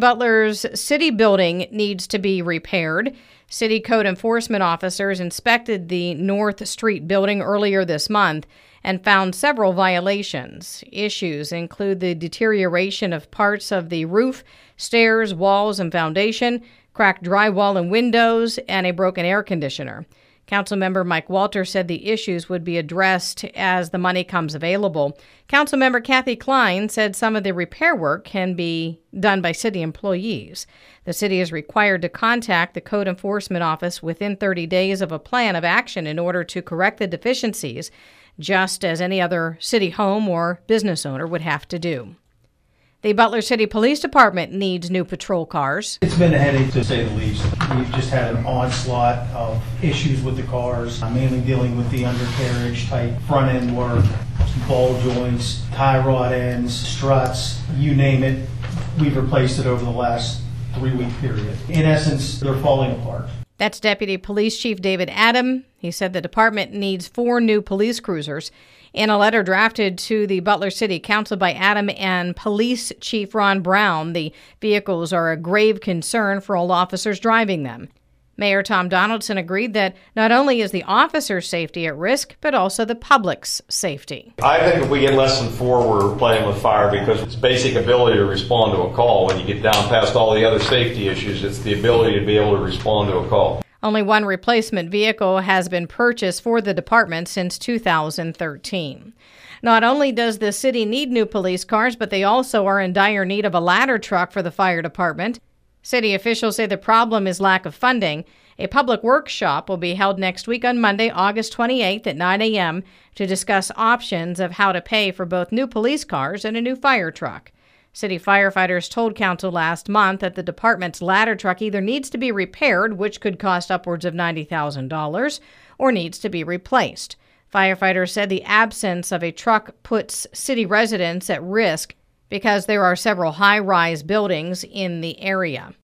Butler's city building needs to be repaired. City code enforcement officers inspected the North Street building earlier this month and found several violations. Issues include the deterioration of parts of the roof, stairs, walls, and foundation, cracked drywall and windows, and a broken air conditioner. Councilmember Mike Walter said the issues would be addressed as the money comes available. Councilmember Kathy Klein said some of the repair work can be done by city employees. The city is required to contact the Code Enforcement Office within 30 days of a plan of action in order to correct the deficiencies, just as any other city home or business owner would have to do. The Butler City Police Department needs new patrol cars. It's been a headache, to say the least. We've just had an onslaught of issues with the cars, mainly dealing with the undercarriage type front end work, ball joints, tie rod ends, struts, you name it. We've replaced it over the last 3-week period. In essence, they're falling apart. That's Deputy Police Chief David Adam. He said the department needs 4 new police cruisers. In a letter drafted to the Butler City Council by Adam and Police Chief Ron Brown, the vehicles are a grave concern for all officers driving them. Mayor Tom Donaldson agreed that not only is the officer's safety at risk, but also the public's safety. I think if we get less than 4, we're playing with fire, because it's basic ability to respond to a call. When you get down past all the other safety issues, it's the ability to be able to respond to a call. Only 1 replacement vehicle has been purchased for the department since 2013. Not only does the city need new police cars, but they also are in dire need of a ladder truck for the fire department. City officials say the problem is lack of funding. A public workshop will be held next week on Monday, August 28th at 9 a.m. to discuss options of how to pay for both new police cars and a new fire truck. City firefighters told council last month that the department's ladder truck either needs to be repaired, which could cost upwards of $90,000, or needs to be replaced. Firefighters said the absence of a truck puts city residents at risk because there are several high-rise buildings in the area.